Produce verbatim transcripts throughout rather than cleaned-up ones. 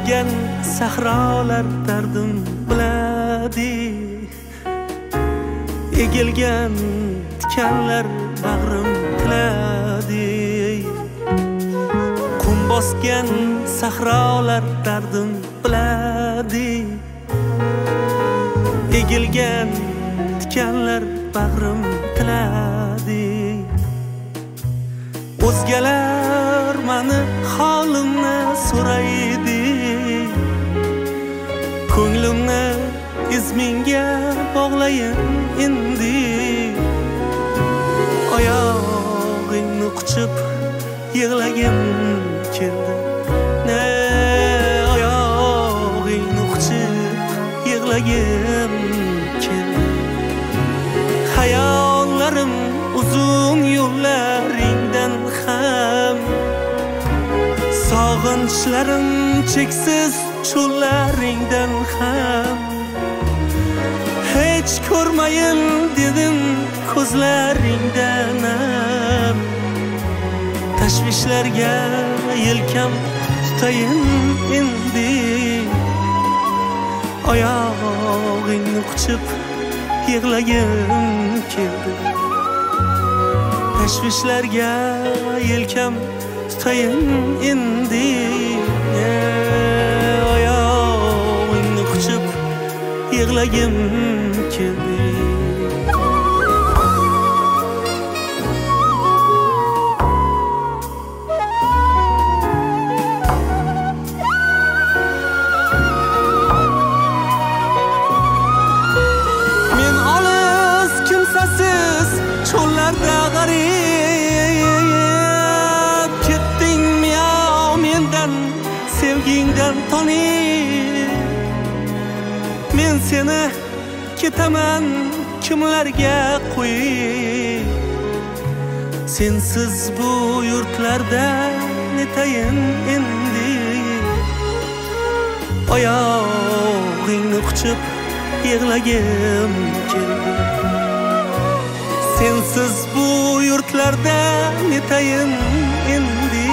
bosgan sahrolar dardim biladi, egilgan tikanlar bag'rim tiladi. Qum bosgan sahrolar dardim biladi, egilgan tikanlar bag'rim tiladi. O'zgalar mani holimni so'raydi, ko'nglimni izminga bog'layin endi. Oyog'ingni quchib yig'lagim keldi, ne oyog'ingni quchib yig'lagim keldi. Hayollarim uzun yo'llaringdan ham, sog'inchlarim cheksiz cho'llaringdan ham. Hech ko'rmayin dedim ko'zlaringdan ham, tashvishlarga yelkam tutayin endi. Oyog'ingni quchib yig'lagim keldi, tashvishlarga yelkam tutayin endi. Oyog'ingni quchib yig'lagim keldi. Cho'llarda g'arib ketdingmi yo mendan, sevgingdan tonib. Men seni ketaman kimlarga qo'yib, sensiz bu yurtlarda netayin endi. Oyog'ingni quchib yig'lagim keldi, sensiz bu yurtlarda netayin endi.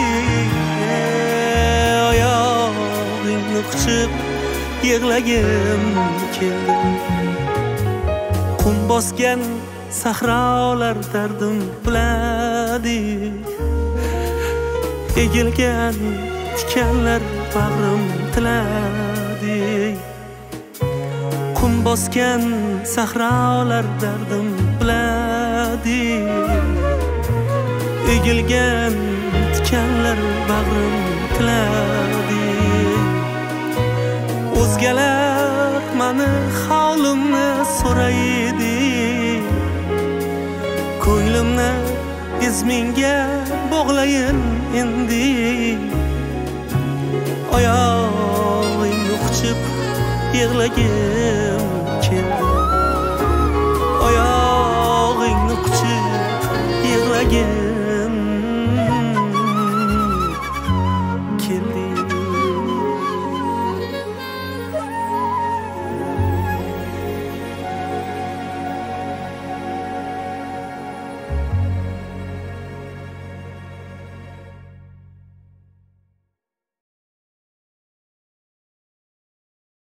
Oyog'ingni quchib yig'lagim keldi. Qum bosgan sahrolar dardim biladi, egilgan tikanlar bag'rim tiladi. Qum bosgan sahrolar dardim biladi, egilgan tikanlar bag'rim tiladi. O'zgalar mani holimni so'raydi, ko'nglimni izminga bog'layin endi. Oyog'ingni quchib yig'lagim